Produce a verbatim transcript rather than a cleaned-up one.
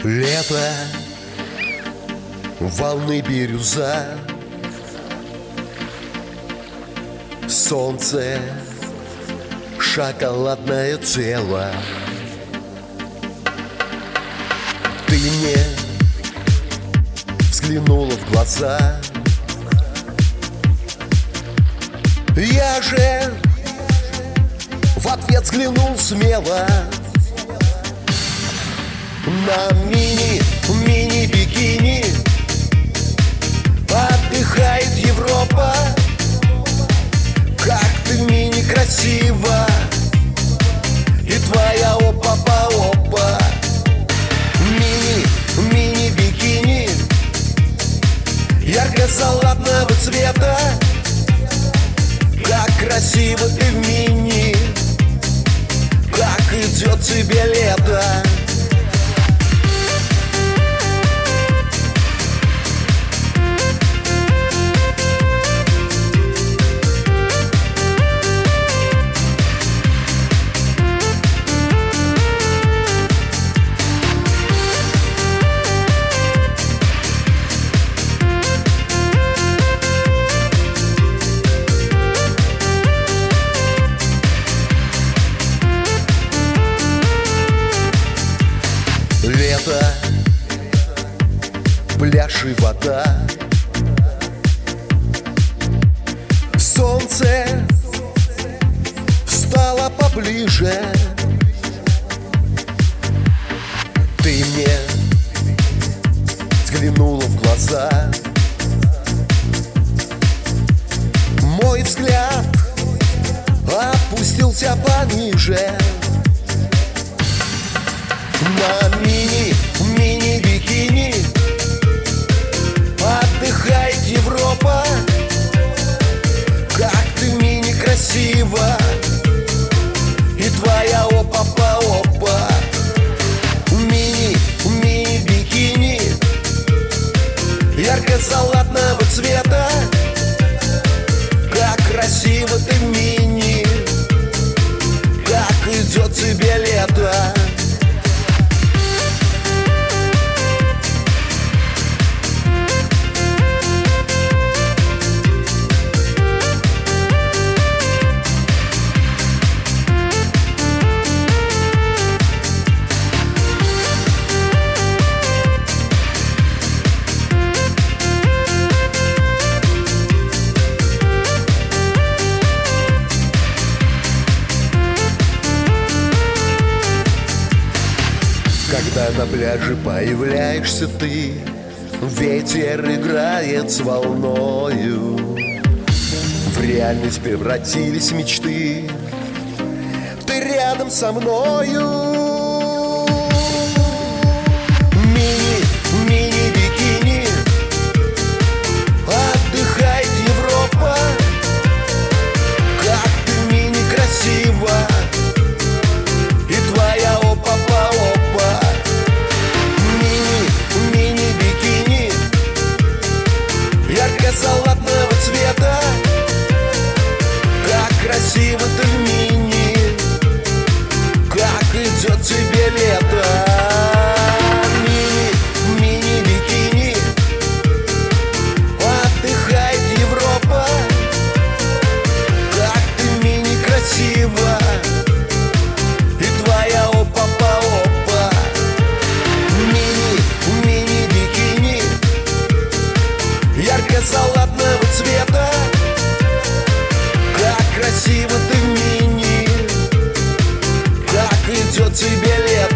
Лето, волны бирюза, солнце, шоколадное тело. Ты мне взглянула в глаза, я же в ответ взглянул смело. На мини, мини-бикини отдыхает Европа. Как ты мини красива, и твоя опа-па-опа. Мини, мини-бикини ярко-салатного цвета. Как красиво ты в мини, как идет тебе лето. Лето, пляж и вода, солнце стало поближе. Ты мне взглянула в глаза, мой взгляд опустился пониже. На мини, мини-бикини отдыхает Европа. Как ты мини красива, и твоя опа-па-опа. Мини, мини-бикини ярко-салатного цвета. Как красиво ты в мини, как идет тебе лето. Когда на пляже появляешься ты, ветер играет с волною. В реальность превратились мечты, ты рядом со мною. Мини, мини-бикини отдыхает Европа. Как ты мини красива, и твоя опа-па-опа. Ярко-салатного цвета. Как красиво ты в мини, как идет тебе лето. Мини, мини-бикини отдыхает Европа. Как ты мини красива, и твоя опа-па-опа. Мини, мини-бикини ярко-салатного цвета. Как красиво ты в мини, как идет тебе лето.